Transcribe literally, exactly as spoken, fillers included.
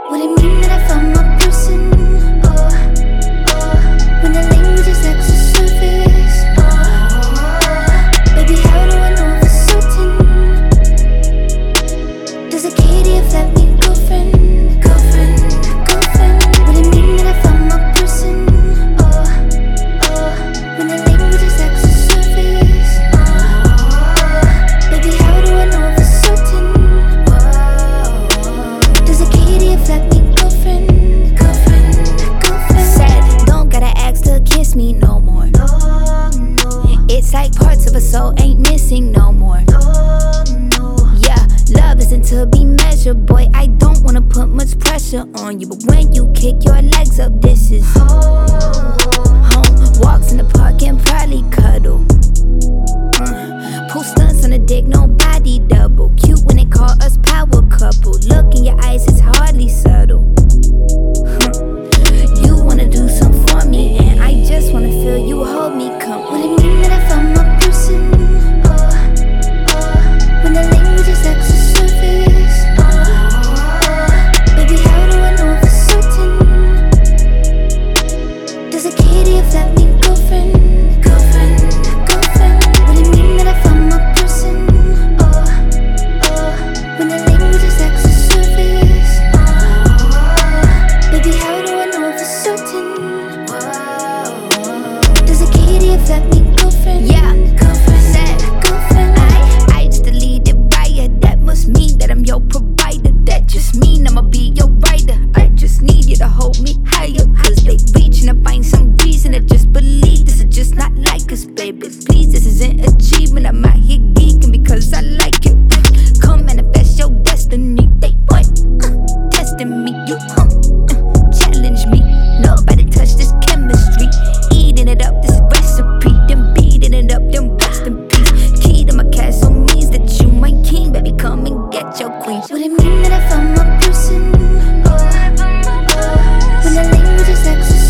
Would it mean that I found my person? Oh, oh, when the language is extra surface. Oh, baby, how do I know for certain? Does a K D F that mean girlfriend? Girlfriend, girlfriend. Would it mean that I found my person? Oh, oh, when the language is extra surface. Oh, baby, how do I know for certain? Does a K D F that mean girlfriend? Girlfriend, girlfriend. Sad, don't gotta ask to kiss me no more. No, no. It's like parts of a soul ain't missing no more. No, no. Yeah, love isn't to be measured, boy. I don't wanna put much pressure on you, but when you kick your legs up, this is home. Home walks in the park and probably cuddle. Uh, pull stunts on the dick, nobody double. Cute when they call us power couple. Look in your eyes, it's hardly subtle. Huh. You wanna do something for me, and I just wanna feel you hold me. Come, would it mean that I found my person? Oh, oh, when the language is extra surface. Oh, baby, how do I know for certain? Does a K D F that mean girlfriend? Girlfriend, girlfriend. Would it mean that I found my person? Oh, oh, when the language is extra surface. Oh, baby, how do I know for certain? Does a K D F that mean girlfriend? Yeah, girlfriend, said girlfriend. I, I just deleted Raya. That must mean that I'm your provider. That just mean I'ma be your rider. I just need you to hold me higher, cause they reaching to find some reason to just believe this is just not like us, baby. Please, this isn't achievement. I'm out here geeking because I like it. Come manifest your destiny. They what? Uh, testing me, you huh? Uh, challenge me. Nobody touch this chemistry. Eating it up, this recipe. Them beating it up, them rest in peace. Key to my castle means that you my king, baby. Come and get your queen. Would it mean that I found my person? Oh, oh, when the language is extra